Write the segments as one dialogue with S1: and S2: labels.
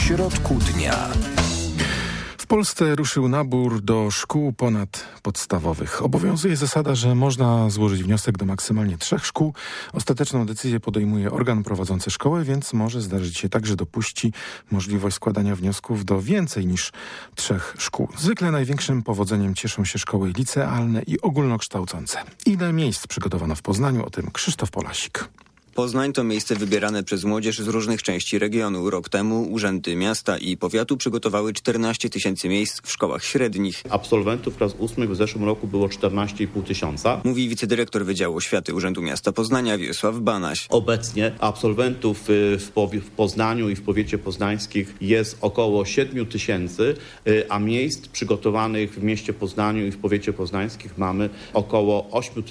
S1: środku dnia.
S2: W Polsce ruszył nabór do szkół ponadpodstawowych. Obowiązuje zasada, że można złożyć wniosek do maksymalnie 3 szkół. Ostateczną decyzję podejmuje organ prowadzący szkołę, więc może zdarzyć się tak, że dopuści możliwość składania wniosków do więcej niż 3 szkół. Zwykle największym powodzeniem cieszą się szkoły licealne i ogólnokształcące. Ile miejsc przygotowano w Poznaniu? O tym Krzysztof Polasik.
S3: Poznań to miejsce wybierane przez młodzież z różnych części regionu. Rok temu urzędy miasta i powiatu przygotowały 14 000 miejsc w szkołach średnich.
S4: Absolwentów klas 8 w zeszłym roku było 14,5 tysiąca.
S3: Mówi wicedyrektor Wydziału Oświaty Urzędu Miasta Poznania Wiesław Banaś.
S4: Obecnie absolwentów w Poznaniu i w powiecie poznańskich jest około 7 000, a miejsc przygotowanych w mieście Poznaniu i w powiecie poznańskich mamy około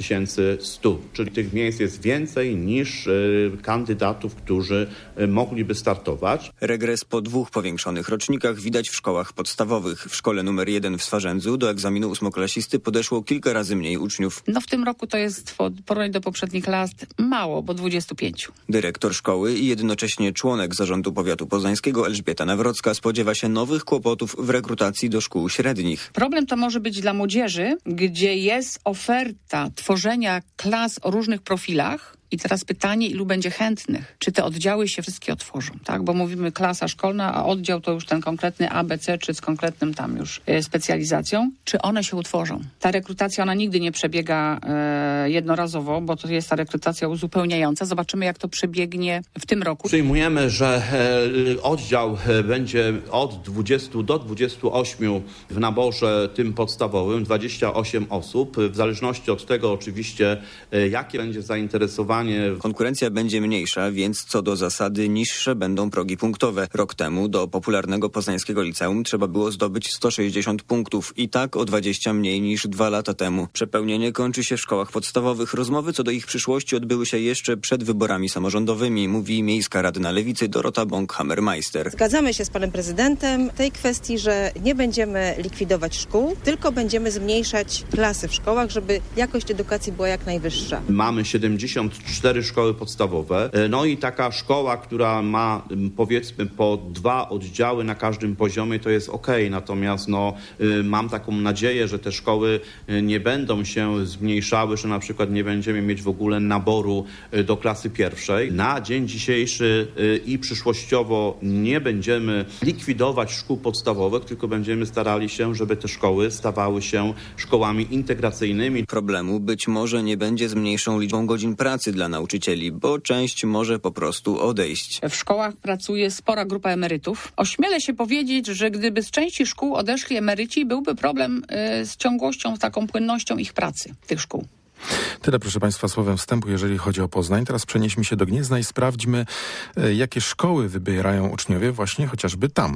S4: 8100. Czyli tych miejsc jest więcej niż kandydatów, którzy mogliby startować.
S3: Regres po 2 powiększonych rocznikach widać w szkołach podstawowych. W szkole numer 1 w Swarzędzu do egzaminu 8-klasisty podeszło kilka razy mniej uczniów.
S5: W tym roku to jest w porównaniu do poprzednich lat mało, bo 25.
S3: Dyrektor szkoły i jednocześnie członek zarządu powiatu poznańskiego Elżbieta Nawrocka spodziewa się nowych kłopotów w rekrutacji do szkół średnich.
S5: Problem to może być dla młodzieży, gdzie jest oferta tworzenia klas o różnych profilach. I teraz pytanie, ilu będzie chętnych? Czy te oddziały się wszystkie otworzą, tak? Bo mówimy klasa szkolna, a oddział to już ten konkretny ABC, czy z konkretnym tam już specjalizacją. Czy one się utworzą? Ta rekrutacja, ona nigdy nie przebiega jednorazowo, bo to jest ta rekrutacja uzupełniająca. Zobaczymy, jak to przebiegnie w tym roku.
S4: Przyjmujemy, że oddział będzie od 20 do 28 w naborze tym podstawowym, 28 osób. W zależności od tego oczywiście, jakie będzie zainteresowanie.
S3: Konkurencja będzie mniejsza, więc co do zasady niższe będą progi punktowe. Rok temu do popularnego poznańskiego liceum trzeba było zdobyć 160 punktów i tak o 20 mniej niż 2 lata temu. Przepełnienie kończy się w szkołach podstawowych. Rozmowy co do ich przyszłości odbyły się jeszcze przed wyborami samorządowymi, mówi miejska radna Lewicy Dorota Bąk-Hammermeister.
S6: Zgadzamy się z panem prezydentem w tej kwestii, że nie będziemy likwidować szkół, tylko będziemy zmniejszać klasy w szkołach, żeby jakość edukacji była jak najwyższa.
S4: Mamy 74 szkoły podstawowe. No i taka szkoła, która ma powiedzmy po 2 oddziały na każdym poziomie, to jest okej. Natomiast mam taką nadzieję, że te szkoły nie będą się zmniejszały, że na przykład nie będziemy mieć w ogóle naboru do klasy pierwszej. Na dzień dzisiejszy i przyszłościowo nie będziemy likwidować szkół podstawowych, tylko będziemy starali się, żeby te szkoły stawały się szkołami integracyjnymi.
S3: Problemu być może nie będzie z mniejszą liczbą godzin pracy dla nauczycieli, bo część może po prostu odejść.
S5: W szkołach pracuje spora grupa emerytów. Ośmielę się powiedzieć, że gdyby z części szkół odeszli emeryci, byłby problem z ciągłością, z taką płynnością ich pracy, tych szkół.
S2: Tyle, proszę Państwa, słowem wstępu, jeżeli chodzi o Poznań. Teraz przenieśmy się do Gniezna i sprawdźmy, jakie szkoły wybierają uczniowie właśnie chociażby tam.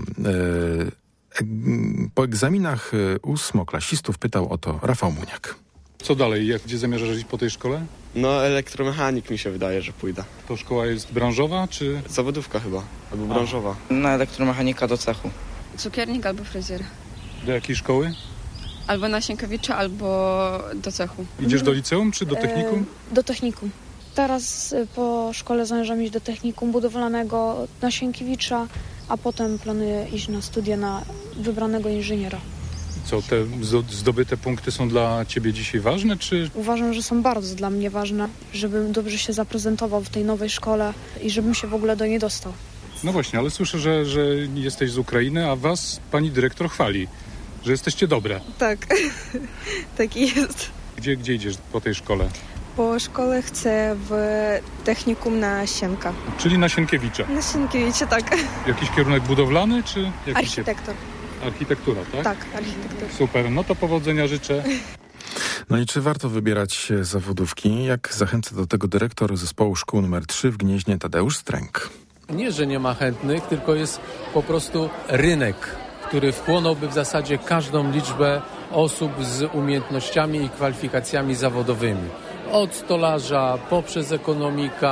S2: Po egzaminach 8-klasistów pytał o to Rafał Muniak.
S7: Co dalej? Gdzie zamierzasz żyć po tej szkole?
S8: Elektromechanik mi się wydaje, że pójdę.
S7: To szkoła jest branżowa, czy?
S8: Zawodówka chyba, albo branżowa.
S9: Na elektromechanika do cechu.
S10: Cukiernik albo fryzjer.
S7: Do jakiej szkoły?
S10: Albo na Sienkiewicza, albo do cechu.
S7: Idziesz do liceum, czy do technikum?
S11: Do technikum. Teraz po szkole zamierzam iść do technikum budowlanego na Sienkiewicza, a potem planuję iść na studia na wybranego inżyniera.
S7: Co, te zdobyte punkty są dla ciebie dzisiaj ważne, czy?
S11: Uważam, że są bardzo dla mnie ważne, żebym dobrze się zaprezentował w tej nowej szkole i żebym się w ogóle do niej dostał.
S7: No właśnie, ale słyszę, że jesteś z Ukrainy, a was pani dyrektor chwali, że jesteście dobre.
S12: Tak, tak jest.
S7: Gdzie idziesz po tej szkole?
S12: Po szkole chcę w technikum na Sienka.
S7: Czyli na Sienkiewicza?
S12: Na Sienkiewicza, tak.
S7: Jakiś kierunek budowlany, czy?
S12: Architektor.
S7: Architektura, tak?
S12: Tak, architektura.
S7: Super, no to powodzenia życzę.
S2: No i czy warto wybierać zawodówki? Jak zachęca do tego dyrektor zespołu szkół nr 3 w Gnieźnie Tadeusz Stręk.
S13: Nie, że nie ma chętnych, tylko jest po prostu rynek, który wchłonąłby w zasadzie każdą liczbę osób z umiejętnościami i kwalifikacjami zawodowymi. Od stolarza, poprzez ekonomika,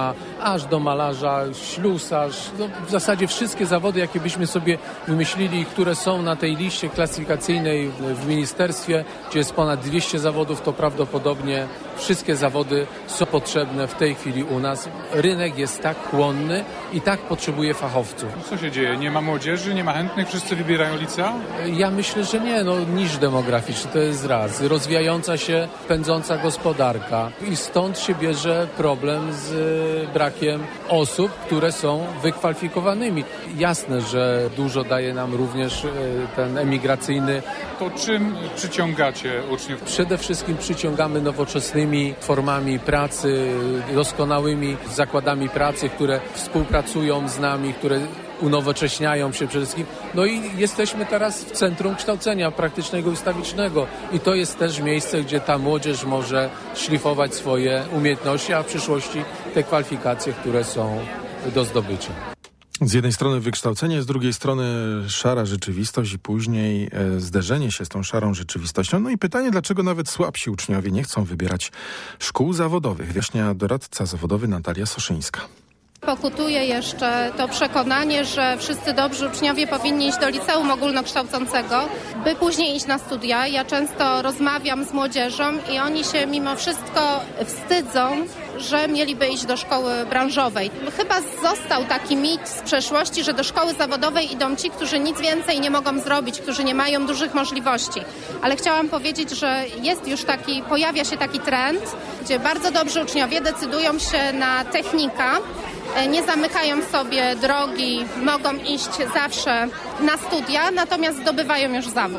S13: aż do malarza, ślusarz, no w zasadzie wszystkie zawody, jakie byśmy sobie wymyślili, które są na tej liście klasyfikacyjnej w ministerstwie, gdzie jest ponad 200 zawodów, to prawdopodobnie wszystkie zawody są potrzebne w tej chwili u nas. Rynek jest tak chłonny i tak potrzebuje fachowców.
S7: Co się dzieje? Nie ma młodzieży, nie ma chętnych, wszyscy wybierają licea?
S13: Ja myślę, że nie. Niż demograficzny to jest raz. Rozwijająca się, pędząca gospodarka i stąd się bierze problem z brakiem osób, które są wykwalifikowanymi. Jasne, że dużo daje nam również ten emigracyjny.
S7: To czym przyciągacie uczniów?
S13: Przede wszystkim przyciągamy nowoczesnymi formami pracy, doskonałymi zakładami pracy, które współpracują z nami, które unowocześniają się przede wszystkim. No i jesteśmy teraz w centrum kształcenia praktycznego i ustawicznego. I to jest też miejsce, gdzie ta młodzież może szlifować swoje umiejętności, a w przyszłości te kwalifikacje, które są do zdobycia.
S2: Z jednej strony wykształcenie, z drugiej strony szara rzeczywistość i później zderzenie się z tą szarą rzeczywistością. No i pytanie, dlaczego nawet słabsi uczniowie nie chcą wybierać szkół zawodowych? Wyjaśnia doradca zawodowy Natalia Soszyńska.
S1: Pokutuje jeszcze to przekonanie, że wszyscy dobrzy uczniowie powinni iść do liceum ogólnokształcącego, by później iść na studia. Ja często rozmawiam z młodzieżą i oni się mimo wszystko wstydzą, że mieliby iść do szkoły branżowej. Chyba został taki mit z przeszłości, że do szkoły zawodowej idą ci, którzy nic więcej nie mogą zrobić, którzy nie mają dużych możliwości. Ale chciałam powiedzieć, że jest już pojawia się taki trend, gdzie bardzo dobrzy uczniowie decydują się na technika, nie zamykają sobie drogi, mogą iść zawsze na studia, natomiast zdobywają już zawód.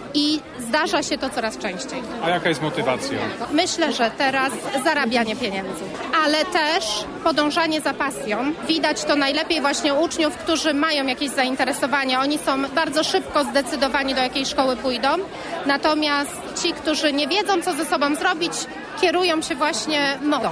S1: I zdarza się to coraz częściej.
S7: A jaka jest motywacja?
S1: Myślę, że teraz zarabianie pieniędzy, ale też podążanie za pasją. Widać to najlepiej właśnie u uczniów, którzy mają jakieś zainteresowania. Oni są bardzo szybko zdecydowani, do jakiej szkoły pójdą. Natomiast ci, którzy nie wiedzą, co ze sobą zrobić, kierują się właśnie modą.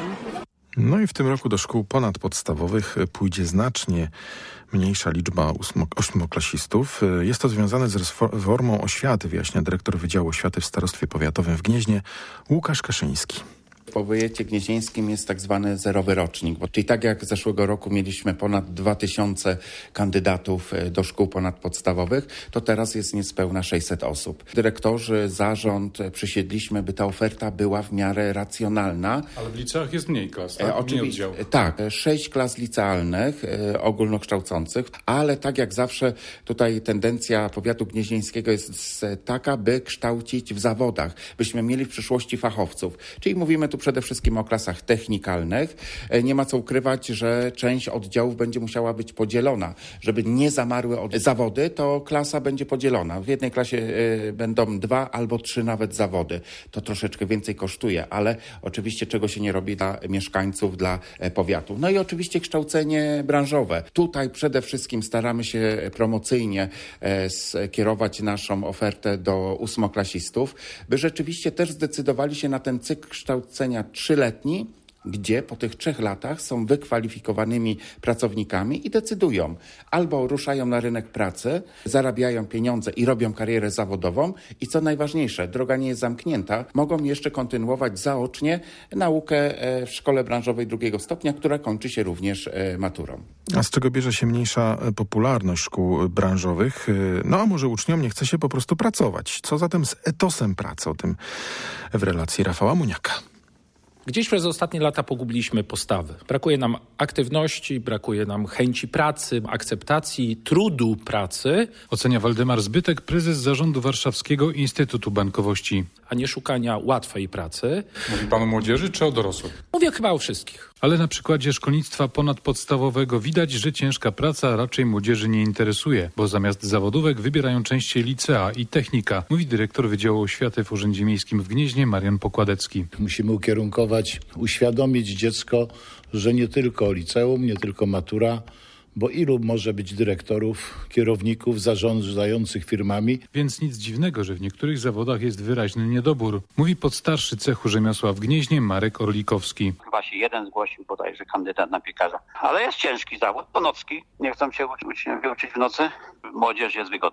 S2: No i w tym roku do szkół ponadpodstawowych pójdzie znacznie mniejsza liczba ósmoklasistów. Jest to związane z reformą oświaty, wyjaśnia dyrektor Wydziału Oświaty w Starostwie Powiatowym w Gnieźnie Łukasz Kaszyński.
S14: W powiecie gnieźnieńskim jest tak zwany zerowy rocznik, czyli tak jak zeszłego roku mieliśmy ponad 2000 kandydatów do szkół ponadpodstawowych, to teraz jest niespełna 600 osób. Dyrektorzy, zarząd przysiedliśmy, by ta oferta była w miarę racjonalna.
S7: Ale w liceach jest mniej klas, tak?
S14: Oczywiście, tak, 6 klas licealnych, ogólnokształcących, ale tak jak zawsze tutaj tendencja powiatu gnieźnieńskiego jest taka, by kształcić w zawodach, byśmy mieli w przyszłości fachowców. Czyli mówimy tu przede wszystkim o klasach technikalnych. Nie ma co ukrywać, że część oddziałów będzie musiała być podzielona. Żeby nie zamarły zawody, to klasa będzie podzielona. W jednej klasie będą 2 albo 3 nawet zawody. To troszeczkę więcej kosztuje, ale oczywiście czego się nie robi dla mieszkańców, dla powiatu. No i oczywiście kształcenie branżowe. Tutaj przede wszystkim staramy się promocyjnie skierować naszą ofertę do ósmoklasistów, by rzeczywiście też zdecydowali się na ten cykl kształcenia 3-letni, gdzie po tych 3 latach są wykwalifikowanymi pracownikami i decydują. Albo ruszają na rynek pracy, zarabiają pieniądze i robią karierę zawodową i co najważniejsze, droga nie jest zamknięta, mogą jeszcze kontynuować zaocznie naukę w szkole branżowej 2. stopnia, która kończy się również maturą.
S2: A z czego bierze się mniejsza popularność szkół branżowych? No a może uczniom nie chce się po prostu pracować? Co zatem z etosem pracy? O tym w relacji Rafała Muniaka.
S15: Gdzieś przez ostatnie lata pogubiliśmy postawy. Brakuje nam aktywności, brakuje nam chęci pracy, akceptacji, trudu pracy.
S7: Ocenia Waldemar Zbytek, prezes zarządu Warszawskiego Instytutu Bankowości.
S15: A nie szukania łatwej pracy.
S7: Mówi pan o młodzieży czy o dorosłych?
S15: Mówię chyba o wszystkich.
S7: Ale na przykładzie szkolnictwa ponadpodstawowego widać, że ciężka praca raczej młodzieży nie interesuje, bo zamiast zawodówek wybierają częściej licea i technika, mówi dyrektor Wydziału Oświaty w Urzędzie Miejskim w Gnieźnie Marian Pokładecki.
S16: Musimy ukierunkować, uświadomić dziecko, że nie tylko liceum, nie tylko matura, bo ilu może być dyrektorów, kierowników zarządzających firmami.
S7: Więc nic dziwnego, że w niektórych zawodach jest wyraźny niedobór, mówi podstarszy cechu rzemiosła w Gnieźnie Marek Orlikowski.
S17: Chyba się jeden zgłosił bodajże kandydat na piekarza. Ale jest ciężki zawód, ponocki. Nie chcą się uczniowie uczyć w nocy. Młodzież jest wygodna.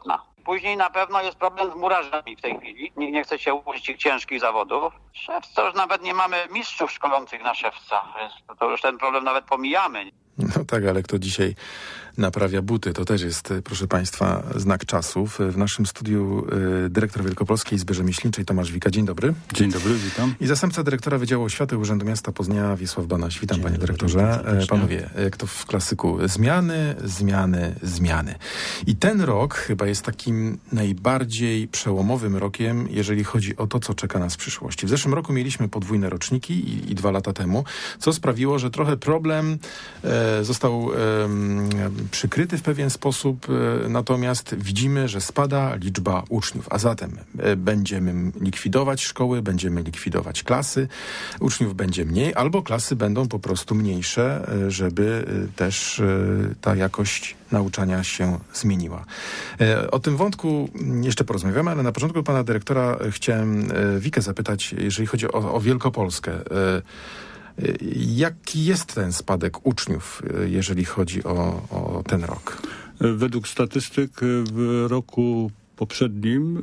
S17: Później na pewno jest problem z murarzami w tej chwili. Nikt nie chce się upuścić ciężkich zawodów. Szewca już nawet nie mamy mistrzów szkolących na szewca, więc to już ten problem nawet pomijamy.
S2: No tak, ale kto dzisiaj naprawia buty, to też jest, proszę Państwa, znak czasów. W naszym studiu dyrektor Wielkopolskiej Izby Rzemieślniczej Tomasz Wika. Dzień dobry.
S18: Dzień dobry, witam.
S2: I zastępca dyrektora Wydziału Oświaty Urzędu Miasta Poznania Wiesław Banaś. Witam, panie dyrektorze. Panowie, jak to w klasyku, zmiany. I ten rok chyba jest takim najbardziej przełomowym rokiem, jeżeli chodzi o to, co czeka nas w przyszłości. W zeszłym roku mieliśmy podwójne roczniki i 2 lata temu, co sprawiło, że trochę problem został przykryty w pewien sposób, natomiast widzimy, że spada liczba uczniów, a zatem będziemy likwidować szkoły, będziemy likwidować klasy, uczniów będzie mniej, albo klasy będą po prostu mniejsze, żeby też ta jakość nauczania się zmieniła. O tym wątku jeszcze porozmawiamy, ale na początku pana dyrektora chciałem Wikę zapytać, jeżeli chodzi o Wielkopolskę. Jaki jest ten spadek uczniów, jeżeli chodzi o ten rok?
S18: Według statystyk w roku poprzednim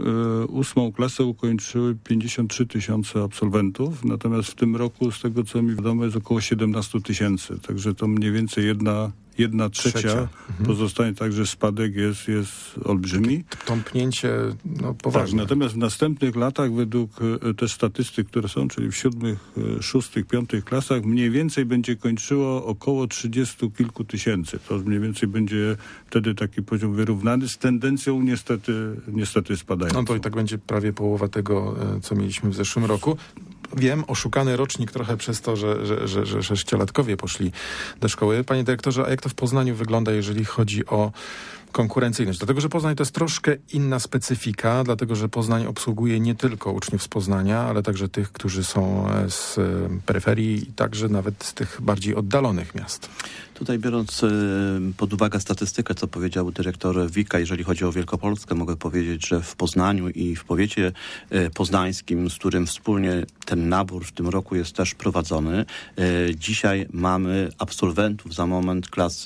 S18: 8. klasę ukończyły 53 000 absolwentów, natomiast w tym roku, z tego co mi wiadomo, jest około 17 000, także to mniej więcej jedna trzecia pozostanie, także spadek jest olbrzymi.
S2: Tąpnięcie poważne.
S18: Tak, natomiast w następnych latach według też statystyk, które są, czyli w 7., 6., 5. klasach mniej więcej będzie kończyło około 30 kilku tysięcy. To mniej więcej będzie wtedy taki poziom wyrównany z tendencją niestety spadającą.
S2: No to i tak będzie prawie połowa tego, co mieliśmy w zeszłym roku. Wiem, oszukany rocznik trochę przez to, że sześciolatkowie poszli do szkoły. Panie dyrektorze, a jak to w Poznaniu wygląda, jeżeli chodzi o konkurencyjność? Dlatego, że Poznań to jest troszkę inna specyfika, dlatego, że Poznań obsługuje nie tylko uczniów z Poznania, ale także tych, którzy są z peryferii i także nawet z tych bardziej oddalonych miast.
S19: Tutaj biorąc pod uwagę statystykę, co powiedział dyrektor Wika, jeżeli chodzi o Wielkopolskę, mogę powiedzieć, że w Poznaniu i w powiecie poznańskim, z którym wspólnie ten nabór w tym roku jest też prowadzony, dzisiaj mamy absolwentów za moment klas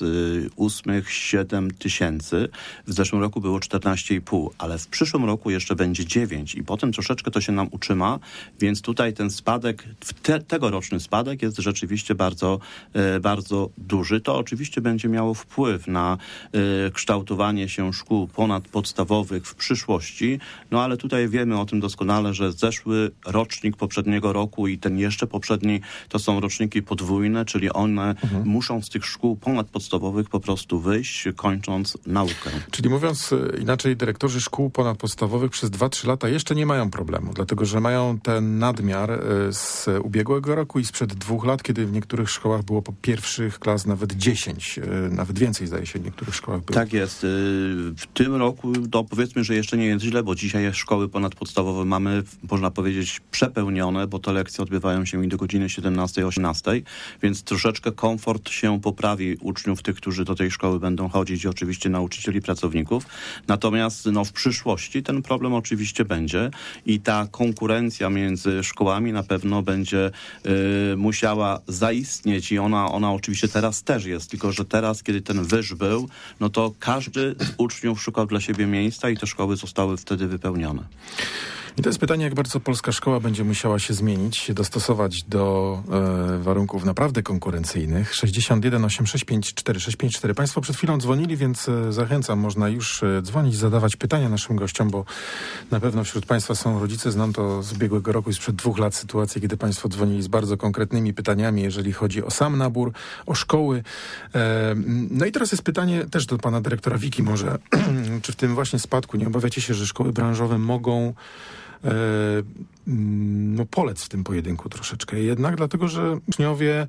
S19: 8 7 tysięcy. W zeszłym roku było 14,5, ale w przyszłym roku jeszcze będzie 9 i potem troszeczkę to się nam utrzyma, więc tutaj ten spadek, tegoroczny spadek jest rzeczywiście bardzo, bardzo duży. To oczywiście będzie miało wpływ na kształtowanie się szkół ponadpodstawowych w przyszłości, no ale tutaj wiemy o tym doskonale, że zeszły rocznik poprzedniego roku i ten jeszcze poprzedni to są roczniki podwójne, czyli one muszą z tych szkół ponadpodstawowych po prostu wyjść, kończąc naukę.
S2: Czyli mówiąc inaczej, dyrektorzy szkół ponadpodstawowych przez 2-3 lata jeszcze nie mają problemu, dlatego że mają ten nadmiar z ubiegłego roku i sprzed 2 lat, kiedy w niektórych szkołach było po pierwszych klas nawet 10, nawet więcej zdaje się w niektórych szkołach było.
S19: Tak jest. W tym roku powiedzmy, że jeszcze nie jest źle, bo dzisiaj szkoły ponadpodstawowe mamy, można powiedzieć, przepełnione, bo te lekcje odbywają się i do godziny 17-18, więc troszeczkę komfort się poprawi uczniów, tych, którzy do tej szkoły będą chodzić i oczywiście nauczycieli, pracowników. Natomiast w przyszłości ten problem oczywiście będzie i ta konkurencja między szkołami na pewno będzie musiała zaistnieć i ona oczywiście teraz też jest, tylko że teraz, kiedy ten wyż był, no to każdy z uczniów szukał dla siebie miejsca i te szkoły zostały wtedy wypełnione.
S2: I to jest pytanie, jak bardzo polska szkoła będzie musiała się zmienić, się dostosować do warunków naprawdę konkurencyjnych. 61 865 4654. Państwo przed chwilą dzwonili, więc zachęcam, można już dzwonić, zadawać pytania naszym gościom, bo na pewno wśród Państwa są rodzice. Znam to z ubiegłego roku i sprzed 2 lat sytuację, kiedy Państwo dzwonili z bardzo konkretnymi pytaniami, jeżeli chodzi o sam nabór, o szkoły. No i teraz jest pytanie też do pana dyrektora Wiki może, czy w tym właśnie spadku nie obawiacie się, że szkoły branżowe mogą polec w tym pojedynku troszeczkę jednak, dlatego że uczniowie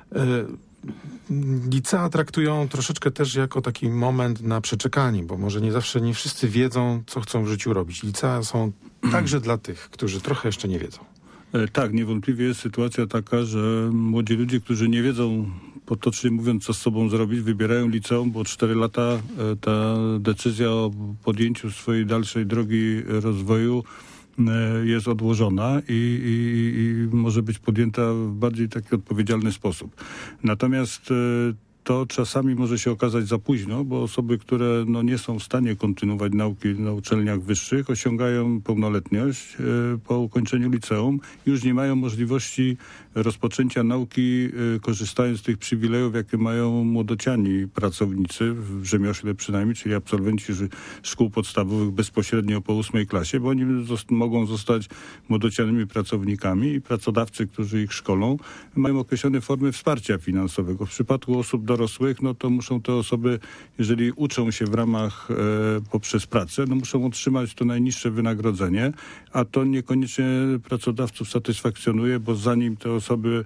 S2: licea traktują troszeczkę też jako taki moment na przeczekanie, bo może nie wszyscy wiedzą, co chcą w życiu robić. Licea są także dla tych, którzy trochę jeszcze nie wiedzą.
S18: Tak, niewątpliwie jest sytuacja taka, że młodzi ludzie, którzy nie wiedzą, potocznie mówiąc, co z sobą zrobić, wybierają liceum, bo 4 lata ta decyzja o podjęciu swojej dalszej drogi rozwoju jest odłożona i może być podjęta w bardziej taki odpowiedzialny sposób. Natomiast to czasami może się okazać za późno, bo osoby, które nie są w stanie kontynuować nauki na uczelniach wyższych, osiągają pełnoletność po ukończeniu liceum, już nie mają możliwości rozpoczęcia nauki, korzystając z tych przywilejów, jakie mają młodociani pracownicy, w rzemiośle przynajmniej, czyli absolwenci szkół podstawowych bezpośrednio po 8 klasie, bo oni mogą zostać młodocianymi pracownikami i pracodawcy, którzy ich szkolą, mają określone formy wsparcia finansowego. W przypadku osób dorosłych, to muszą te osoby, jeżeli uczą się w ramach poprzez pracę, muszą otrzymać to najniższe wynagrodzenie, a to niekoniecznie pracodawców satysfakcjonuje, bo zanim te osoby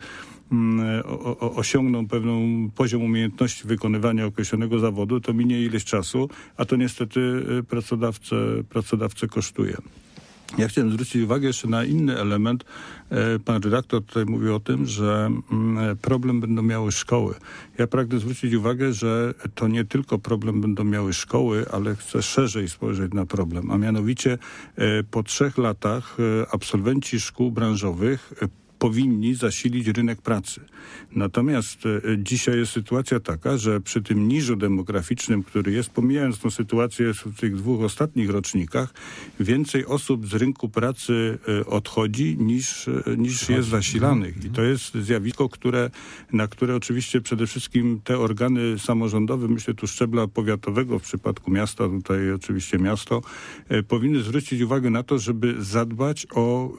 S18: osiągną pewną poziom umiejętności wykonywania określonego zawodu, to minie ileś czasu, a to niestety pracodawcę kosztuje. Ja chciałem zwrócić uwagę jeszcze na inny element. Pan redaktor tutaj mówił o tym, że problem będą miały szkoły. Ja pragnę zwrócić uwagę, że to nie tylko problem będą miały szkoły, ale chcę szerzej spojrzeć na problem. A mianowicie po 3 latach absolwenci szkół branżowych powinni zasilić rynek pracy. Natomiast dzisiaj jest sytuacja taka, że przy tym niżu demograficznym, który jest, pomijając tą sytuację w tych 2 ostatnich rocznikach, więcej osób z rynku pracy odchodzi niż jest zasilanych. I to jest zjawisko, na które oczywiście przede wszystkim te organy samorządowe, myślę tu szczebla powiatowego w przypadku miasta, tutaj oczywiście miasto, powinny zwrócić uwagę na to, żeby zadbać o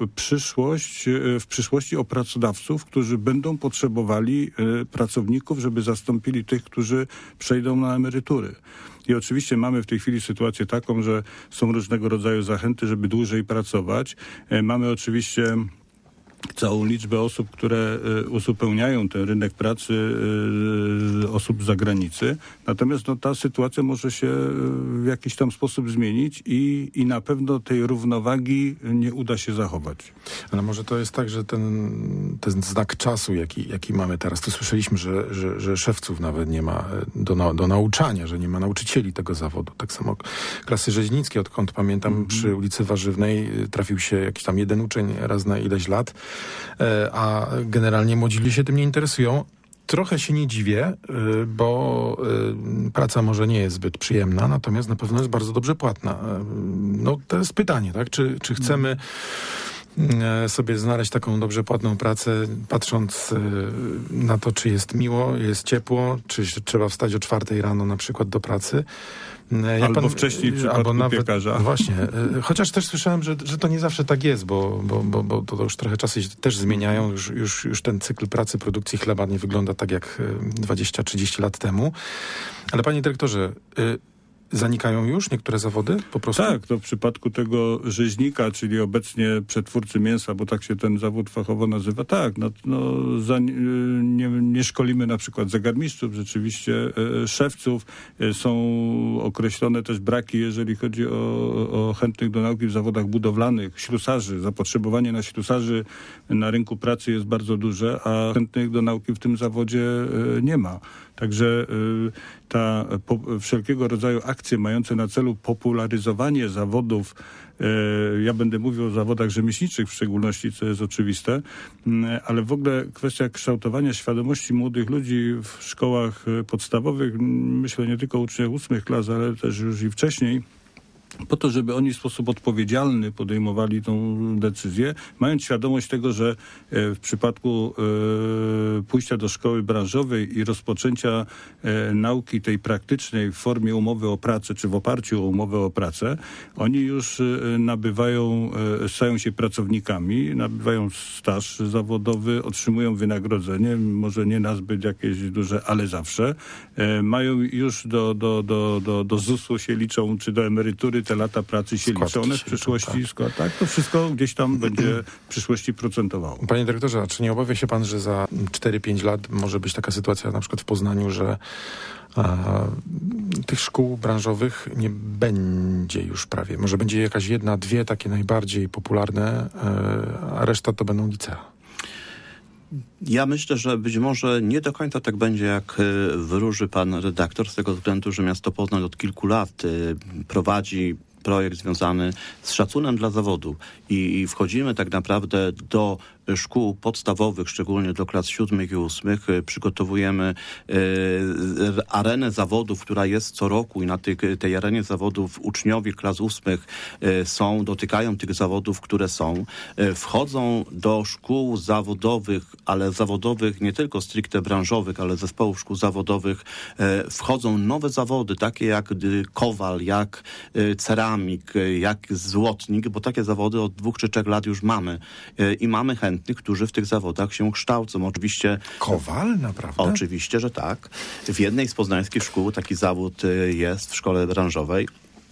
S18: w przyszłości o pracodawców, którzy będą potrzebowali pracowników, żeby zastąpili tych, którzy przejdą na emerytury. I oczywiście mamy w tej chwili sytuację taką, że są różnego rodzaju zachęty, żeby dłużej pracować. Mamy oczywiście całą liczbę osób, które uzupełniają ten rynek pracy osób z zagranicy. Natomiast ta sytuacja może się w jakiś tam sposób zmienić i na pewno tej równowagi nie uda się zachować.
S2: Ale może to jest tak, że ten znak czasu, jaki mamy teraz, to słyszeliśmy, że szewców nawet nie ma do nauczania, że nie ma nauczycieli tego zawodu. Tak samo klasy rzeźnickie, odkąd pamiętam, przy ulicy Warzywnej trafił się jakiś tam jeden uczeń raz na ileś lat, a generalnie młodzi ludzie się tym nie interesują. Trochę się nie dziwię, bo praca może nie jest zbyt przyjemna, natomiast na pewno jest bardzo dobrze płatna. To jest pytanie, tak? Czy chcemy sobie znaleźć taką dobrze płatną pracę, patrząc na to, czy jest miło, jest ciepło, czy trzeba wstać o 4 rano na przykład do pracy.
S18: Albo wcześniej w przypadku piekarza.
S2: Właśnie. Chociaż też słyszałem, że to nie zawsze tak jest, bo to już trochę czasy się też zmieniają. Już ten cykl pracy, produkcji chleba nie wygląda tak jak 20-30 lat temu. Ale panie dyrektorze, zanikają już niektóre zawody po prostu?
S18: Tak, to w przypadku tego rzeźnika, czyli obecnie przetwórcy mięsa, bo tak się ten zawód fachowo nazywa, tak, nie szkolimy na przykład zegarmistrzów, rzeczywiście szewców, są określone też braki, jeżeli chodzi o chętnych do nauki w zawodach budowlanych, ślusarzy, zapotrzebowanie na ślusarzy na rynku pracy jest bardzo duże, a chętnych do nauki w tym zawodzie nie ma. Także wszelkiego rodzaju akcje mające na celu popularyzowanie zawodów, ja będę mówił o zawodach rzemieślniczych w szczególności, co jest oczywiste, ale w ogóle kwestia kształtowania świadomości młodych ludzi w szkołach podstawowych, myślę nie tylko uczniów 8 klas, ale też już i wcześniej, po to, żeby oni w sposób odpowiedzialny podejmowali tą decyzję, mając świadomość tego, że w przypadku pójścia do szkoły branżowej i rozpoczęcia nauki tej praktycznej w formie umowy o pracę, czy w oparciu o umowę o pracę, oni już stają się pracownikami, nabywają staż zawodowy, otrzymują wynagrodzenie, może nie nazbyt jakieś duże, ale zawsze. Mają już do ZUS-u się liczą, czy do emerytury te lata pracy się liczą. One w przyszłości, tak, to wszystko gdzieś tam będzie w przyszłości procentowało.
S2: Panie dyrektorze, a czy nie obawia się pan, że za 4-5 lat może być taka sytuacja na przykład w Poznaniu, że tych szkół branżowych nie będzie już prawie. Może będzie jakaś 1-2 takie najbardziej popularne, a reszta to będą licea.
S19: Ja myślę, że być może nie do końca tak będzie, jak wróży pan redaktor, z tego względu, że miasto Poznań od kilku lat prowadzi projekt związany z szacunkiem dla zawodu i wchodzimy tak naprawdę do szkół podstawowych, szczególnie do klas 7 i 8, przygotowujemy arenę zawodów, która jest co roku i na tej arenie zawodów uczniowie klas 8 dotykają tych zawodów, które są. Wchodzą do szkół zawodowych, ale zawodowych nie tylko stricte branżowych, ale zespołów szkół zawodowych wchodzą nowe zawody, takie jak kowal, jak ceramik, jak złotnik, bo takie zawody od 2 czy 3 lat już mamy. I mamy chętnych, którzy w tych zawodach się kształcą. Oczywiście...
S2: Kowal? Naprawdę?
S19: Oczywiście, że tak. W jednej z poznańskich szkół taki zawód jest w szkole branżowej.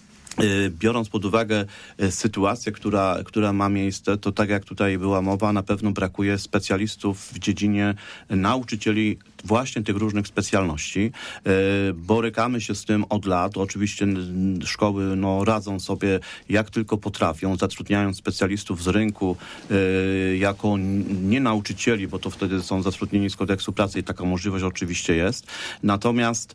S19: Biorąc pod uwagę sytuację, która ma miejsce, to tak jak tutaj była mowa, na pewno brakuje specjalistów w dziedzinie nauczycieli właśnie tych różnych specjalności. Borykamy się z tym od lat. Oczywiście szkoły radzą sobie jak tylko potrafią, zatrudniając specjalistów z rynku jako nie nauczycieli, bo to wtedy są zatrudnieni z kodeksu pracy i taka możliwość oczywiście jest. Natomiast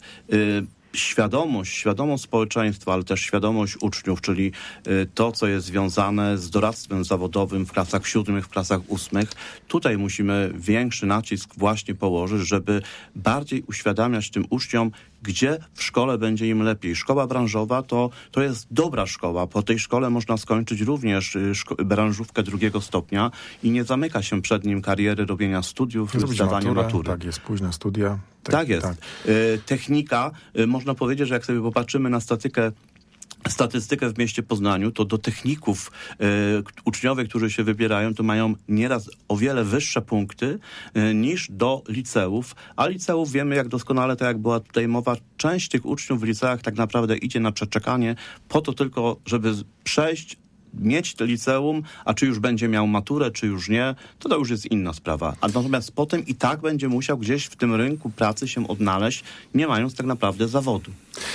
S19: świadomość społeczeństwa, ale też świadomość uczniów, czyli to, co jest związane z doradztwem zawodowym w klasach 7, w klasach 8. Tutaj musimy większy nacisk właśnie położyć, żeby bardziej uświadamiać tym uczniom, gdzie w szkole będzie im lepiej. Szkoła branżowa to jest dobra szkoła. Po tej szkole można skończyć również branżówkę 2. stopnia i nie zamyka się przed nim kariery robienia studiów, zdawania matury.
S2: Tak jest, pójść na studia.
S19: Tak jest. Tak. Technika, można powiedzieć, że jak sobie popatrzymy na statystykę w mieście Poznaniu, to do techników uczniowie, którzy się wybierają, to mają nieraz o wiele wyższe punkty niż do liceów, a liceów wiemy jak doskonale, tak jak była tutaj mowa, część tych uczniów w liceach tak naprawdę idzie na przeczekanie po to tylko, żeby przejść, mieć to liceum, a czy już będzie miał maturę, czy już nie, to już jest inna sprawa. A natomiast potem i tak będzie musiał gdzieś w tym rynku pracy się odnaleźć, nie mając tak naprawdę zawodu.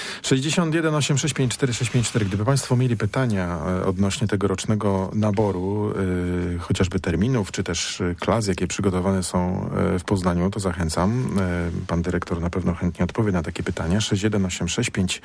S2: 61 865 4654. Gdyby Państwo mieli pytania odnośnie tegorocznego naboru, chociażby terminów, czy też klas, jakie przygotowane są w Poznaniu, to zachęcam. Pan dyrektor na pewno chętnie odpowie na takie pytania. 61 865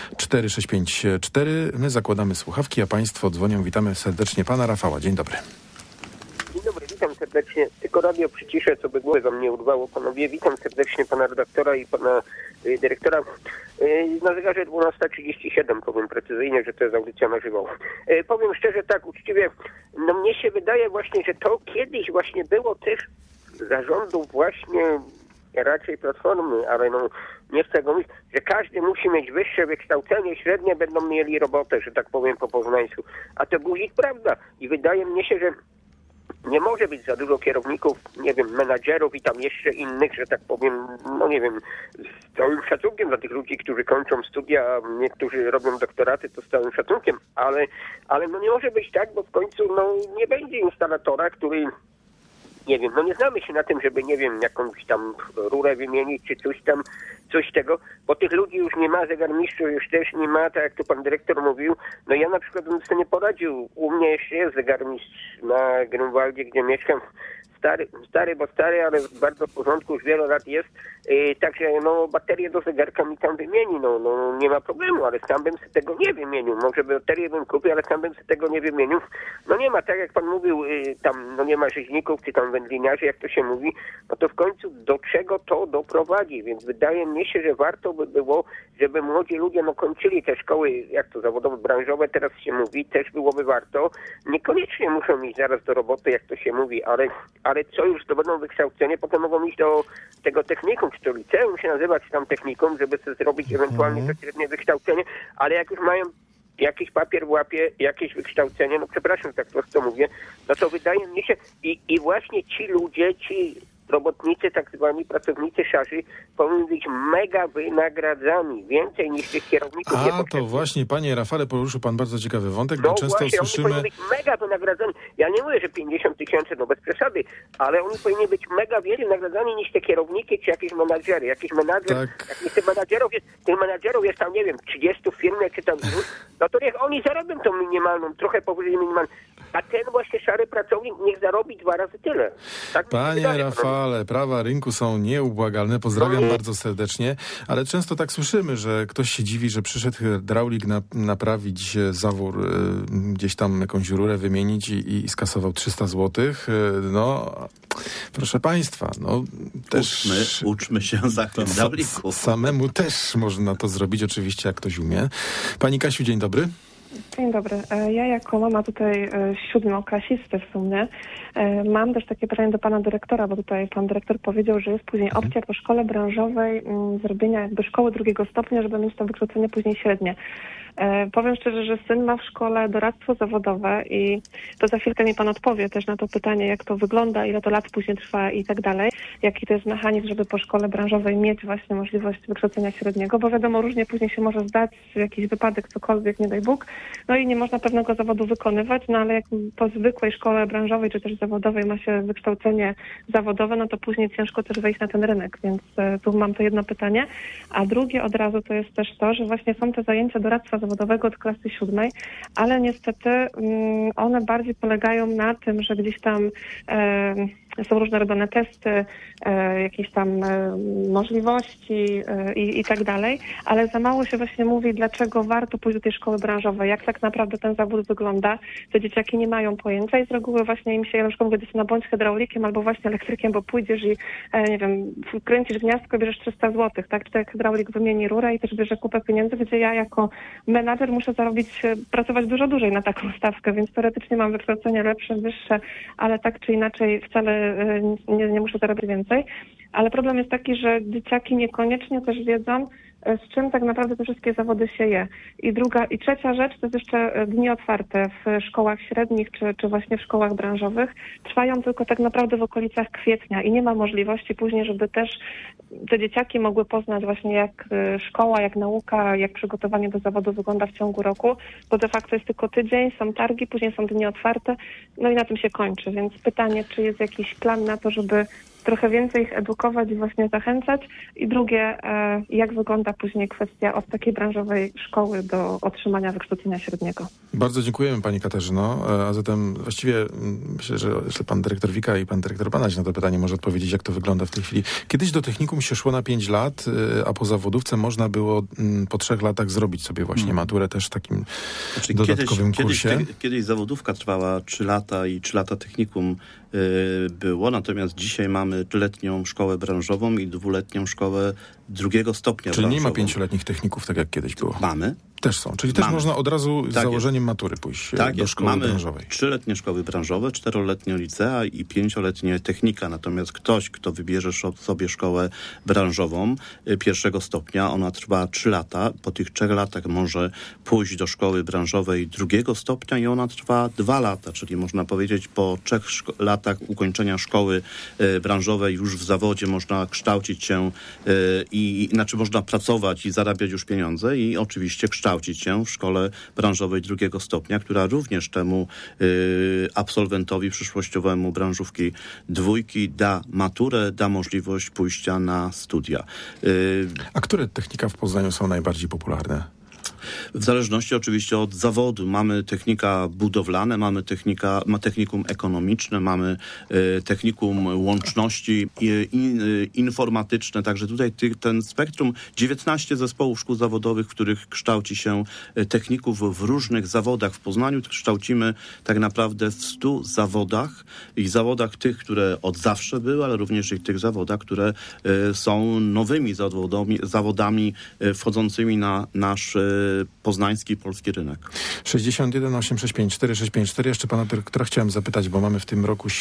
S2: 4654. My zakładamy słuchawki, a Państwo dzwonią. Witamy serdecznie pana Rafała. Dzień dobry.
S20: Dzień dobry, witam serdecznie. Tylko radio przyciszę, co by głowę wam nie urwało. Panowie, witam serdecznie pana redaktora i pana dyrektora. Na zegarze 12:37, powiem precyzyjnie, że to jest audycja na żywo. Powiem szczerze, tak uczciwie, mnie się wydaje właśnie, że to kiedyś właśnie było też zarządów właśnie raczej Platformy, ale nie chcę go mówić, że każdy musi mieć wyższe wykształcenie, średnie będą mieli robotę, że tak powiem po poznańsku. A to guzik prawda. I wydaje mi się, że nie może być za dużo kierowników, nie wiem, menadżerów i tam jeszcze innych, że tak powiem, nie wiem, z całym szacunkiem dla tych ludzi, którzy kończą studia, a niektórzy robią doktoraty, to z całym szacunkiem, ale nie może być tak, bo w końcu nie będzie instalatora, który nie wiem, nie znamy się na tym, żeby, nie wiem, jakąś tam rurę wymienić, czy coś tego, bo tych ludzi już nie ma, zegarmistrzów już też nie ma, tak jak tu pan dyrektor mówił. Ja na przykład bym sobie nie poradził. U mnie jeszcze jest zegarmistrz na Grunwaldzie, gdzie mieszkam. Stary, ale bardzo w porządku, już wiele lat jest. Także baterię do zegarka mi tam wymieni, nie ma problemu, ale sam bym sobie tego nie wymienił. Może baterię bym kupił, ale sam bym sobie tego nie wymienił. Nie ma, tak jak pan mówił, tam nie ma rzeźników, czy tam wędliniarzy, jak to się mówi, to w końcu do czego to doprowadzi? Więc wydaje mi się, że warto by było, żeby młodzi ludzie kończyli te szkoły, jak to zawodowe, branżowe, teraz się mówi, też byłoby warto. Niekoniecznie muszą iść zaraz do roboty, jak to się mówi, ale co już zdobędą wykształcenie, potem mogą iść do tego technikum, czy to liceum się nazywa, czy tam technikum, żeby sobie zrobić ewentualnie to średnie wykształcenie, ale jak już mają jakiś papier w łapie, jakieś wykształcenie, przepraszam, tak prosto mówię, to wydaje mi się i właśnie ci ludzie, ci robotnicy, tak zwani pracownicy szarzy, powinni być mega wynagradzani, więcej niż tych kierowników.
S2: To właśnie, panie Rafale, poruszył pan bardzo ciekawy wątek, bo często
S20: właśnie,
S2: słyszymy...
S20: Oni powinni być mega wynagradzani. Ja nie mówię, że 50 000, bez przesady, ale oni powinni być mega więcej nagradzani niż te kierowniki, czy jakieś menadżery. Jakiś menadżer, jak tych menadżerów jest tam, nie wiem, 30 w firmie, czy tam już, to niech oni zarobią tą minimalną, trochę powyżej minimalną. a ten właśnie szary pracownik niech zarobi 2 razy tyle. Tak
S2: Panie Rafale, prawa rynku są nieubłagalne. Pozdrawiam bardzo serdecznie, ale często tak słyszymy, że ktoś się dziwi, że przyszedł hydraulik naprawić zawór, gdzieś tam jakąś rurę wymienić i skasował 300 zł. No, proszę państwa, no też...
S19: Uczmy się za hydraulików.
S2: Samemu też można to zrobić, oczywiście, jak ktoś umie. Pani Kasiu, dzień dobry.
S21: Dzień dobry. Ja jako mama tutaj 7-klasisty w sumie mam też takie pytanie do pana dyrektora, bo tutaj pan dyrektor powiedział, że jest później opcja po szkole branżowej zrobienia jakby szkoły 2 stopnia, żeby mieć to wykształcenie później średnie. Powiem szczerze, że syn ma w szkole doradztwo zawodowe i to za chwilkę mi pan odpowie też na to pytanie, jak to wygląda, ile to lat później trwa i tak dalej. Jaki to jest mechanizm, żeby po szkole branżowej mieć właśnie możliwość wykształcenia średniego, bo wiadomo, różnie później się może zdać, jakiś wypadek, cokolwiek, nie daj Bóg, no i nie można pewnego zawodu wykonywać, no ale jak po zwykłej szkole branżowej czy też zawodowej ma się wykształcenie zawodowe, no to później ciężko też wejść na ten rynek, więc tu mam to jedno pytanie. A drugie od razu to jest też to, że właśnie są te zajęcia doradztwa zawodowego od klasy 7, ale niestety one bardziej polegają na tym, że gdzieś tam są różne robione testy, jakieś tam możliwości i tak dalej, ale za mało się właśnie mówi, dlaczego warto pójść do tej szkoły branżowej, jak tak naprawdę ten zawód wygląda. Te dzieciaki nie mają pojęcia i z reguły właśnie im się, ja na przykład mówię, no bądź hydraulikiem albo właśnie elektrykiem, bo pójdziesz i nie wiem, kręcisz gniazdko i bierzesz 300 zł, tak? Czy tak hydraulik wymieni rurę i też bierze kupę pieniędzy, gdzie ja jako menadżer muszę pracować dużo dłużej na taką stawkę, więc teoretycznie mam wykształcenie lepsze, wyższe, ale tak czy inaczej wcale nie muszę zarabiać więcej. Ale problem jest taki, że dzieciaki niekoniecznie też wiedzą, z czym tak naprawdę te wszystkie zawody się je. I trzecia rzecz to jest jeszcze dni otwarte w szkołach średnich czy właśnie w szkołach branżowych. Trwają tylko tak naprawdę w okolicach kwietnia i nie ma możliwości później, żeby też te dzieciaki mogły poznać właśnie jak szkoła, jak nauka, jak przygotowanie do zawodu wygląda w ciągu roku, bo de facto jest tylko tydzień, są targi, później są dni otwarte, no i na tym się kończy. Więc pytanie, czy jest jakiś plan na to, żeby trochę więcej ich edukować i właśnie zachęcać. I drugie, jak wygląda później kwestia od takiej branżowej szkoły do otrzymania wykształcenia średniego.
S2: Bardzo dziękujemy pani Katarzyno. A zatem właściwie myślę, że pan dyrektor Wika i pan dyrektor Banaś na to pytanie może odpowiedzieć, jak to wygląda w tej chwili. Kiedyś do technikum się szło na 5 lat, a po zawodówce można było po 3 latach zrobić sobie właśnie maturę też w takim dodatkowym kursie.
S19: Kiedyś zawodówka trwała 3 lata i 3 lata technikum było, natomiast dzisiaj mamy 3-letnią szkołę branżową i 2-letnią szkołę 2 stopnia
S2: Czyli
S19: branżową.
S2: nie ma 5-letnich techników, tak jak kiedyś było.
S19: Mamy.
S2: Też są. Czyli też można od razu z założeniem matury pójść do szkoły branżowej. 3-letnie
S19: szkoły branżowe, 4-letnie licea i 5-letnie technika. Natomiast ktoś, kto wybierze sobie szkołę branżową 1 stopnia, ona trwa 3 lata. Po tych 3 latach może pójść do szkoły branżowej 2 stopnia i ona trwa 2 lata. Czyli można powiedzieć, po 3 latach ukończenia szkoły branżowej już w zawodzie można kształcić się znaczy można pracować i zarabiać już pieniądze i oczywiście kształcić się w szkole branżowej 2 stopnia, która również temu absolwentowi przyszłościowemu branżówki 2 da maturę, da możliwość pójścia na studia.
S2: A które technika w Poznaniu są najbardziej popularne?
S19: W zależności oczywiście od zawodu. Mamy technika budowlane, mamy technikum ekonomiczne, mamy technikum łączności informatyczne. Także tutaj ten spektrum 19 zespołów szkół zawodowych, w których kształci się techników w różnych zawodach. W Poznaniu kształcimy tak naprawdę w 100 zawodach i zawodach tych, które od zawsze były, ale również i tych zawodach, które są nowymi zawodami wchodzącymi na nasz poznański, polski rynek.
S2: 61 865 4654. Jeszcze pana dyrektora chciałem zapytać, bo mamy w tym roku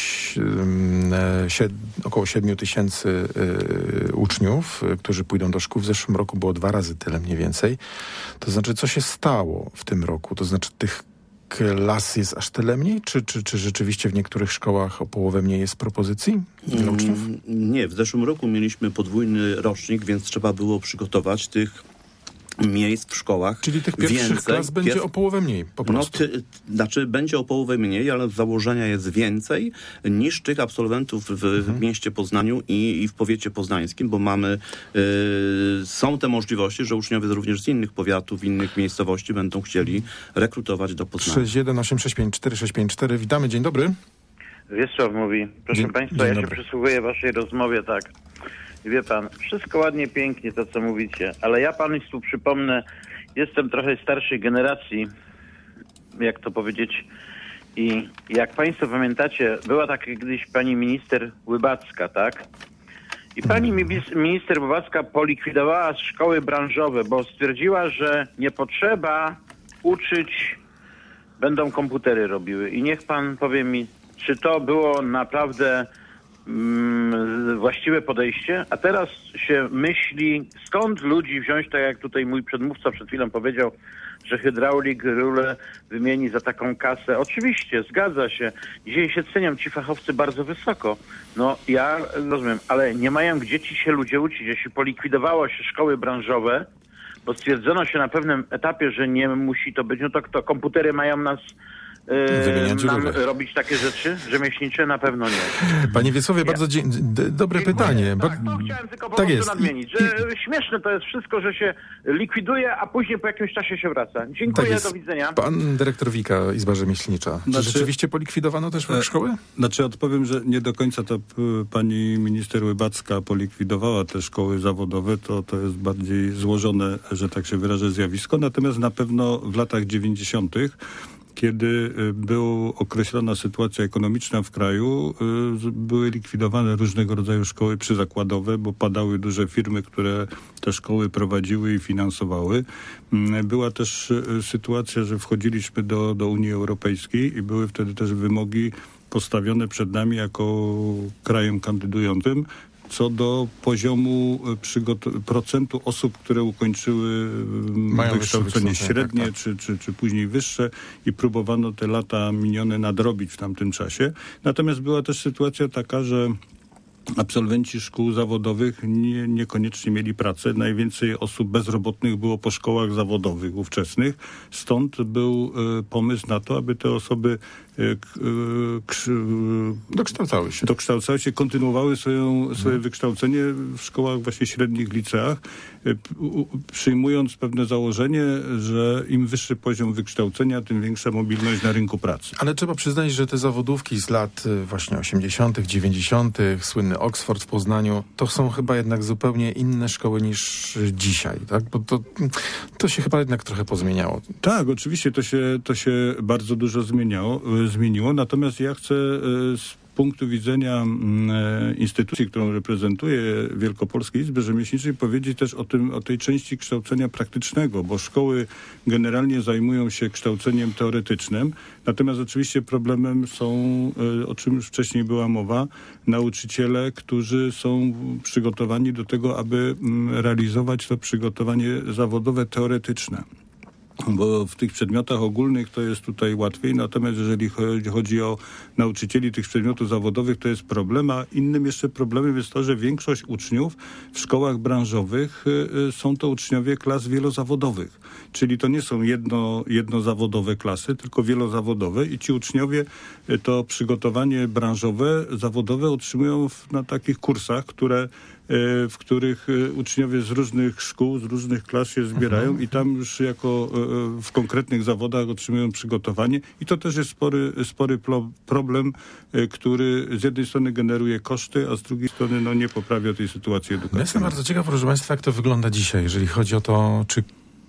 S2: około 7 000 uczniów, którzy pójdą do szkół. W zeszłym roku było 2 razy tyle mniej więcej. To znaczy, co się stało w tym roku? To znaczy, tych klas jest aż tyle mniej? Czy rzeczywiście w niektórych szkołach o połowę mniej jest propozycji dla uczniów?
S19: Nie, w zeszłym roku mieliśmy podwójny rocznik, więc trzeba było przygotować tych miejsc w szkołach.
S2: Czyli tych pierwszych klas będzie o połowę mniej po prostu.
S19: Będzie o połowę mniej, ale z założenia jest więcej niż tych absolwentów w mieście Poznaniu i w powiecie poznańskim, bo są te możliwości, że uczniowie również z innych powiatów, innych miejscowości będą chcieli rekrutować do Poznania.
S2: 618654654. Witamy, dzień dobry.
S6: Wiesław mówi. Proszę Państwa, ja się przysłuchuję waszej rozmowie, tak. I wie pan, wszystko ładnie, pięknie to, co mówicie, ale ja Państwu przypomnę, jestem trochę starszej generacji, jak to powiedzieć, i jak Państwo pamiętacie, była taka kiedyś pani minister Łybacka, tak? I pani minister Łybacka polikwidowała szkoły branżowe, bo stwierdziła, że nie potrzeba uczyć, będą komputery robiły. I niech pan powie mi, czy to było naprawdę właściwe podejście, a teraz się myśli, skąd ludzi wziąć, tak jak tutaj mój przedmówca przed chwilą powiedział, że hydraulik rulę wymieni za taką kasę. Oczywiście, zgadza się. Dzisiaj się cenią ci fachowcy bardzo wysoko. No ja rozumiem, ale nie mają gdzie ci się ludzie uczyć. Jeśli polikwidowało się szkoły branżowe, bo stwierdzono się na pewnym etapie, że nie musi to być, no to kto? Komputery mają nas robić takie rzeczy rzemieślnicze? Na pewno nie.
S2: Panie Wiesławie, bardzo dobre pytanie.
S6: Tak, chciałem tylko po prostu nadmienić, że śmieszne to jest wszystko, że się likwiduje, a później po jakimś czasie się wraca. Dziękuję, do widzenia.
S2: Pan dyrektor Wika, Izba Rzemieślnicza. Czy rzeczywiście polikwidowano też szkoły?
S18: Odpowiem, że nie do końca to pani minister Łybacka polikwidowała te szkoły zawodowe. To jest bardziej złożone, że tak się wyrażę, zjawisko. Natomiast na pewno w latach 90., kiedy była określona sytuacja ekonomiczna w kraju, były likwidowane różnego rodzaju szkoły przyzakładowe, bo padały duże firmy, które te szkoły prowadziły i finansowały. Była też sytuacja, że wchodziliśmy do Unii Europejskiej i były wtedy też wymogi postawione przed nami jako krajem kandydującym co do poziomu procentu osób, które ukończyły wykształcenie średnie, tak. Czy później wyższe i próbowano te lata minione nadrobić w tamtym czasie. Natomiast była też sytuacja taka, że absolwenci szkół zawodowych niekoniecznie mieli pracę. Najwięcej osób bezrobotnych było po szkołach zawodowych ówczesnych. Stąd był pomysł na to, aby te osoby dokształcały się, kontynuowały swoje wykształcenie w szkołach właśnie średnich, liceach, przyjmując pewne założenie, że im wyższy poziom wykształcenia, tym większa mobilność na rynku pracy.
S2: Ale trzeba przyznać, że te zawodówki z lat właśnie 80., 90., słynny Oxford w Poznaniu, to są chyba jednak zupełnie inne szkoły niż dzisiaj, tak? Bo to się chyba jednak trochę pozmieniało.
S18: Tak, oczywiście to się bardzo dużo zmieniło, natomiast ja chcę z punktu widzenia instytucji, którą reprezentuję, Wielkopolskiej Izby Rzemieślniczej, powiedzieć też o tej części kształcenia praktycznego, bo szkoły generalnie zajmują się kształceniem teoretycznym, natomiast oczywiście problemem są, o czym już wcześniej była mowa, nauczyciele, którzy są przygotowani do tego, aby realizować to przygotowanie zawodowe teoretyczne. Bo w tych przedmiotach ogólnych to jest tutaj łatwiej, natomiast jeżeli chodzi o nauczycieli tych przedmiotów zawodowych, to jest problem, a innym jeszcze problemem jest to, że większość uczniów w szkołach branżowych są to uczniowie klas wielozawodowych. Czyli to nie są jednozawodowe klasy, tylko wielozawodowe i ci uczniowie to przygotowanie branżowe, zawodowe otrzymują na takich kursach, w których uczniowie z różnych szkół, z różnych klas się zbierają i tam już jako w konkretnych zawodach otrzymują przygotowanie i to też jest spory problem, który z jednej strony generuje koszty, a z drugiej strony nie poprawia tej sytuacji edukacyjnej.
S2: Jestem bardzo ciekaw, proszę Państwa, jak to wygląda dzisiaj, jeżeli chodzi o to, czy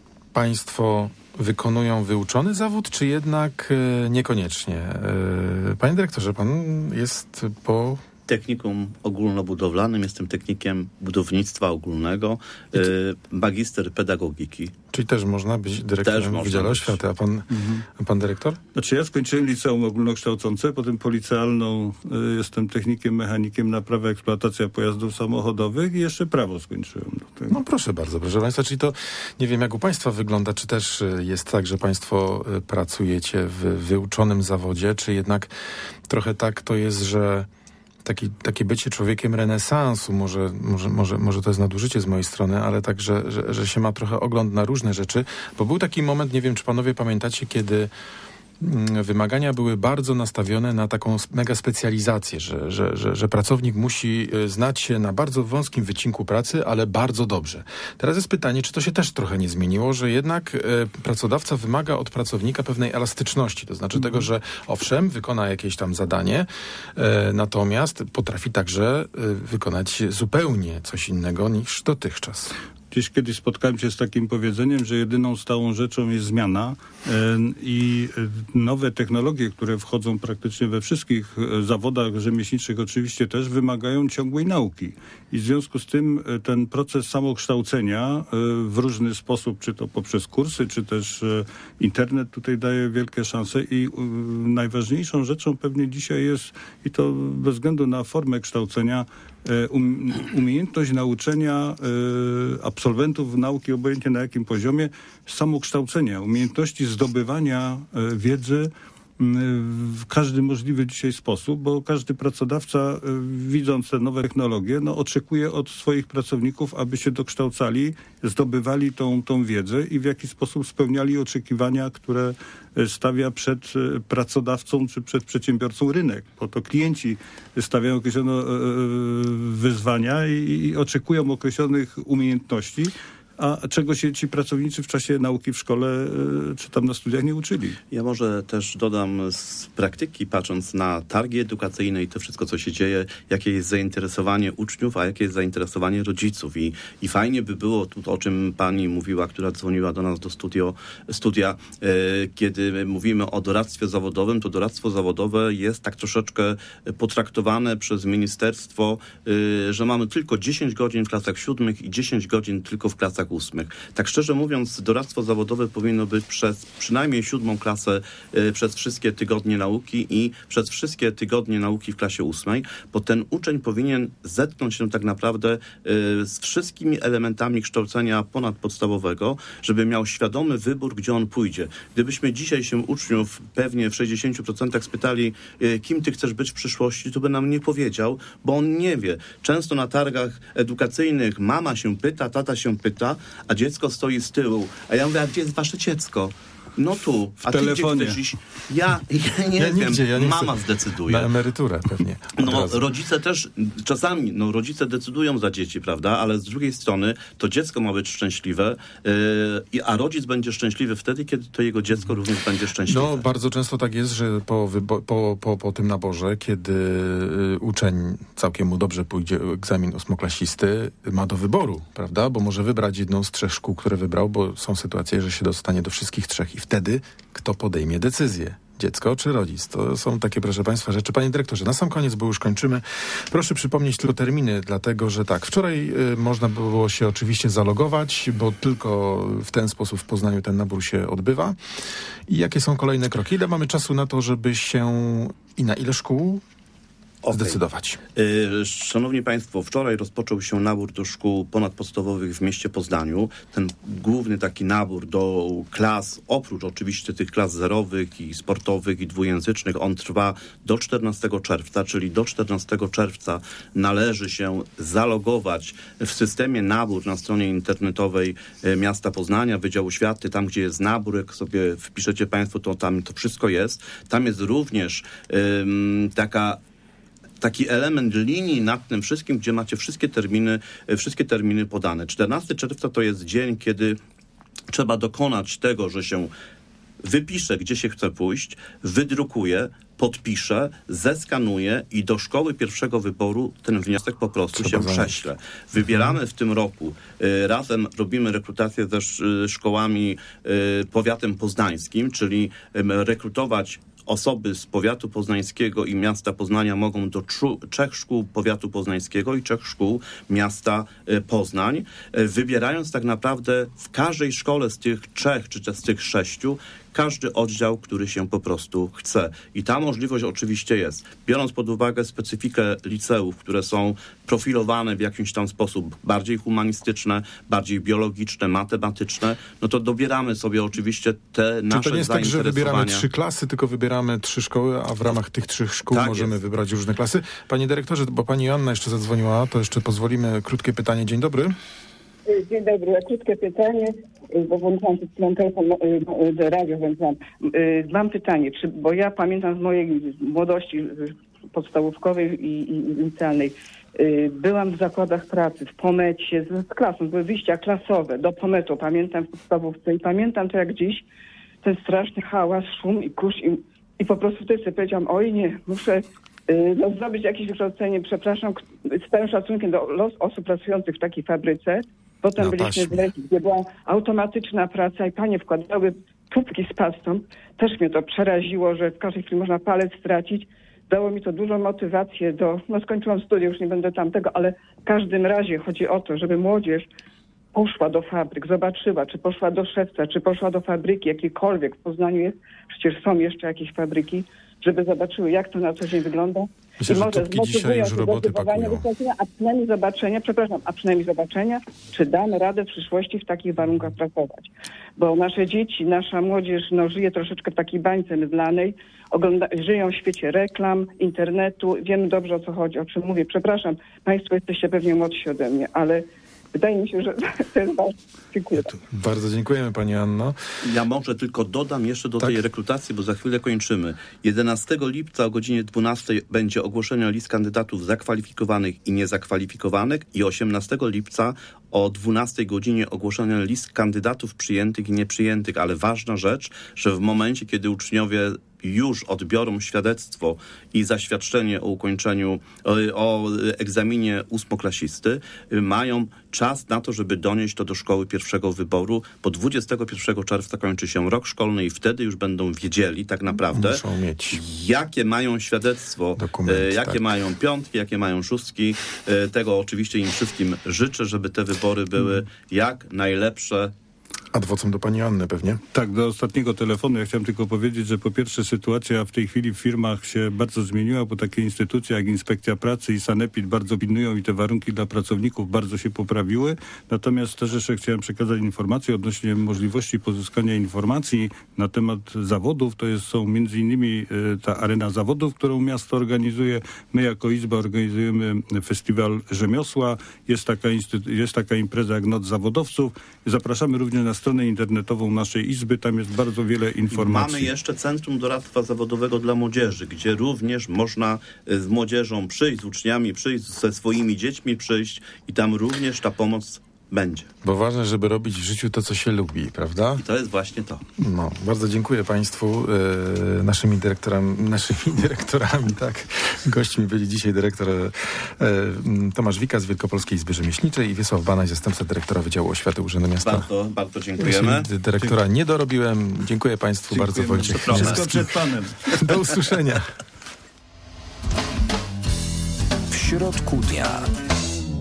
S2: Państwo wykonują wyuczony zawód, czy jednak niekoniecznie. Panie dyrektorze, pan jest po
S19: technikum ogólnobudowlanym, jestem technikiem budownictwa ogólnego, magister pedagogiki.
S2: Czyli też można być dyrektorem Wydziału Oświaty, a pan dyrektor?
S18: Znaczy ja skończyłem liceum ogólnokształcące, potem policealną, jestem technikiem, mechanikiem naprawa, eksploatacja pojazdów samochodowych i jeszcze prawo skończyłem.
S2: No proszę bardzo, proszę Państwa, czyli to nie wiem jak u Państwa wygląda, czy też jest tak, że Państwo pracujecie w wyuczonym zawodzie, czy jednak trochę tak to jest, że takie bycie człowiekiem renesansu, może to jest nadużycie z mojej strony, ale tak, że się ma trochę ogląd na różne rzeczy, bo był taki moment, nie wiem, czy panowie pamiętacie, kiedy wymagania były bardzo nastawione na taką mega specjalizację, że pracownik musi znać się na bardzo wąskim wycinku pracy, ale bardzo dobrze. Teraz jest pytanie, czy to się też trochę nie zmieniło, że jednak pracodawca wymaga od pracownika pewnej elastyczności, to znaczy tego, że owszem, wykona jakieś tam zadanie, natomiast potrafi także wykonać zupełnie coś innego niż dotychczas.
S18: Gdzieś kiedyś spotkałem się z takim powiedzeniem, że jedyną stałą rzeczą jest zmiana i nowe technologie, które wchodzą praktycznie we wszystkich zawodach rzemieślniczych oczywiście też, wymagają ciągłej nauki. I w związku z tym ten proces samokształcenia w różny sposób, czy to poprzez kursy, czy też internet tutaj daje wielkie szanse i najważniejszą rzeczą pewnie dzisiaj jest, i to bez względu na formę kształcenia, umiejętność nauczenia absolwentów nauki, obojętnie na jakim poziomie, samokształcenia, umiejętności zdobywania wiedzy w każdy możliwy dzisiaj sposób, bo każdy pracodawca, widząc te nowe technologie, oczekuje od swoich pracowników, aby się dokształcali, zdobywali tą wiedzę i w jakiś sposób spełniali oczekiwania, które stawia przed pracodawcą czy przed przedsiębiorcą rynek, bo to klienci stawiają określone wyzwania i oczekują określonych umiejętności, a czego się ci pracownicy w czasie nauki w szkole czy tam na studiach nie uczyli. Ja może też dodam z praktyki, patrząc na targi edukacyjne i to wszystko, co się dzieje, jakie jest zainteresowanie uczniów, a jakie jest zainteresowanie rodziców. I fajnie by było, o czym pani mówiła, która dzwoniła do nas do studia, kiedy mówimy o doradztwie zawodowym, to doradztwo zawodowe jest tak troszeczkę potraktowane przez ministerstwo, że mamy tylko 10 godzin w klasach 7 i 10 godzin tylko w klasach 8. Tak szczerze mówiąc, doradztwo zawodowe powinno być przez przynajmniej 7. klasę przez wszystkie tygodnie nauki i przez wszystkie tygodnie nauki w klasie 8, bo ten uczeń powinien zetknąć się tak naprawdę z wszystkimi elementami kształcenia ponadpodstawowego, żeby miał świadomy wybór, gdzie on pójdzie. Gdybyśmy dzisiaj się uczniów pewnie w 60% spytali, kim ty chcesz być w przyszłości, to by nam nie powiedział, bo on nie wie. Często na targach edukacyjnych mama się pyta, tata się pyta, a dziecko stoi z tyłu. A ja mówię, a gdzie jest wasze dziecko? No tu.
S2: W telefonie.
S18: Ty gdzie chcesz iść?
S2: Ja
S18: nie wiem.
S2: Mama
S18: zdecyduje.
S2: Na emeryturę pewnie.
S18: Rodzice też czasami, rodzice decydują za dzieci, prawda? Ale z drugiej strony to dziecko ma być szczęśliwe, a rodzic będzie szczęśliwy wtedy, kiedy to jego dziecko również będzie szczęśliwe.
S2: Bardzo często tak jest, że po tym naborze, kiedy uczeń całkiem mu dobrze pójdzie egzamin ósmoklasisty, ma do wyboru, prawda? Bo może wybrać jedną z 3 szkół, które wybrał, bo są sytuacje, że się dostanie do wszystkich 3 i wtedy kto podejmie decyzję? Dziecko czy rodzic? To są takie, proszę państwa, rzeczy. Panie dyrektorze, na sam koniec, bo już kończymy, proszę przypomnieć tylko terminy, dlatego że tak, wczoraj można było się oczywiście zalogować, bo tylko w ten sposób w Poznaniu ten nabór się odbywa. I jakie są kolejne kroki? Ile mamy czasu na to, żeby się i na ile szkół zdecydować?
S19: Szanowni Państwo, wczoraj rozpoczął się nabór do szkół ponadpodstawowych w mieście Poznaniu. Ten główny taki nabór do klas, oprócz oczywiście tych klas zerowych i sportowych i dwujęzycznych, on trwa do 14 czerwca, czyli do 14 czerwca należy się zalogować w systemie nabór na stronie internetowej miasta Poznania, Wydziału Oświaty, tam gdzie jest nabór, jak sobie wpiszecie Państwo, to tam to wszystko jest. Tam jest również taki element linii nad tym wszystkim, gdzie macie wszystkie terminy podane. 14 czerwca to jest dzień, kiedy trzeba dokonać tego, że się wypisze, gdzie się chce pójść, wydrukuje, podpisze, zeskanuje i do szkoły pierwszego wyboru ten wniosek po prostu się prześle. Wybieramy w tym roku, razem robimy rekrutację ze szkołami powiatem poznańskim, czyli rekrutować osoby z powiatu poznańskiego i miasta Poznania mogą do 3 szkół powiatu poznańskiego i 3 szkół miasta Poznań, wybierając tak naprawdę w każdej szkole z tych 3 czy z tych 6 każdy oddział, który się po prostu chce. I ta możliwość oczywiście jest. Biorąc pod uwagę specyfikę liceów, które są profilowane w jakiś tam sposób bardziej humanistyczne, bardziej biologiczne, matematyczne, no to dobieramy sobie oczywiście te nasze zainteresowania.
S2: Czy to nie jest tak, że wybieramy 3 klasy, tylko wybieramy 3 szkoły, a w ramach tych 3 szkół możemy wybrać różne klasy? Panie dyrektorze, bo pani Joanna jeszcze zadzwoniła, to jeszcze pozwolimy krótkie pytanie. Dzień dobry.
S4: Dzień dobry. Krótkie pytanie, bo włączam przed chwilą telefon, radio włączam. Mam pytanie, bo ja pamiętam z mojej młodości podstawówkowej i licealnej. Byłam w zakładach pracy, w Pomecie, z klasą, były wyjścia klasowe do Pometu, pamiętam w podstawówce i pamiętam to jak dziś, ten straszny hałas, szum i kurz i po prostu wtedy sobie powiedziałam, oj nie, muszę zrobić jakieś wykształcenie, przepraszam, z całym szacunkiem do los osób pracujących w takiej fabryce. Potem byliśmy w Leki, gdzie była automatyczna praca i panie wkładały tubki z pastą. Też mnie to przeraziło, że w każdej chwili można palec stracić. Dało mi to dużą motywację skończyłam studia, już nie będę tamtego, ale w każdym razie chodzi o to, żeby młodzież poszła do fabryk, zobaczyła, czy poszła do Szewca, czy poszła do fabryki, jakiejkolwiek w Poznaniu jest, przecież są jeszcze jakieś fabryki, żeby zobaczyły, jak to na co dzień wygląda.
S2: Myślę, że tubki dzisiaj już roboty pakują.
S4: A przynajmniej zobaczenia, czy damy radę w przyszłości w takich warunkach pracować. Bo nasze dzieci, nasza młodzież żyje troszeczkę w takiej bańce mydlanej, żyją w świecie reklam, internetu, wiemy dobrze, o co chodzi, o czym mówię. Przepraszam, państwo jesteście pewnie młodsi ode mnie, ale wydaje mi się, że to jest ważne. Dziękuję.
S2: Bardzo dziękujemy pani Anno.
S19: Ja może tylko dodam jeszcze do tej rekrutacji, bo za chwilę kończymy. 11 lipca o godzinie 12 będzie ogłoszenie list kandydatów zakwalifikowanych i niezakwalifikowanych i 18 lipca o 12 godzinie ogłoszenie list kandydatów przyjętych i nieprzyjętych, ale ważna rzecz, że w momencie, kiedy uczniowie już odbiorą świadectwo i zaświadczenie o ukończeniu, o egzaminie ósmoklasisty, mają czas na to, żeby donieść to do szkoły pierwszego wyboru, bo 21 czerwca kończy się rok szkolny i wtedy już będą wiedzieli tak naprawdę, jakie mają świadectwo, jakie mają piątki, jakie mają szóstki. Tego oczywiście im wszystkim życzę, żeby te wybory były jak najlepsze.
S2: Adwocem do pani Anny pewnie.
S18: Tak, do ostatniego telefonu. Ja chciałem tylko powiedzieć, że po pierwsze sytuacja w tej chwili w firmach się bardzo zmieniła, bo takie instytucje jak Inspekcja Pracy i Sanepid bardzo pilnują i te warunki dla pracowników bardzo się poprawiły. Natomiast też jeszcze chciałem przekazać informacje odnośnie możliwości pozyskania informacji na temat zawodów. To są między innymi ta arena zawodów, którą miasto organizuje. My jako Izba organizujemy festiwal rzemiosła. Jest taka impreza jak Noc Zawodowców. Zapraszamy również na stronę internetową naszej Izby, tam jest bardzo wiele informacji.
S19: Mamy jeszcze Centrum Doradztwa Zawodowego dla Młodzieży, gdzie również można z młodzieżą przyjść, z uczniami przyjść, ze swoimi dziećmi przyjść i tam również ta pomoc będzie.
S2: Bo ważne, żeby robić w życiu to, co się lubi, prawda?
S19: I to jest właśnie to.
S2: No, bardzo dziękuję państwu, naszymi dyrektorami, tak. Gośćmi byli dzisiaj dyrektor Tomasz Wika z Wielkopolskiej Izby Rzemieślniczej i Wiesław Banaś, zastępca dyrektora Wydziału Oświaty Urzędu Miasta.
S19: Bardzo dziękujemy.
S2: Dyrektora nie dorobiłem. Dziękuję państwu bardzo, Wojciech.
S18: Wszystko przed panem.
S2: Do usłyszenia.
S22: W środku dnia.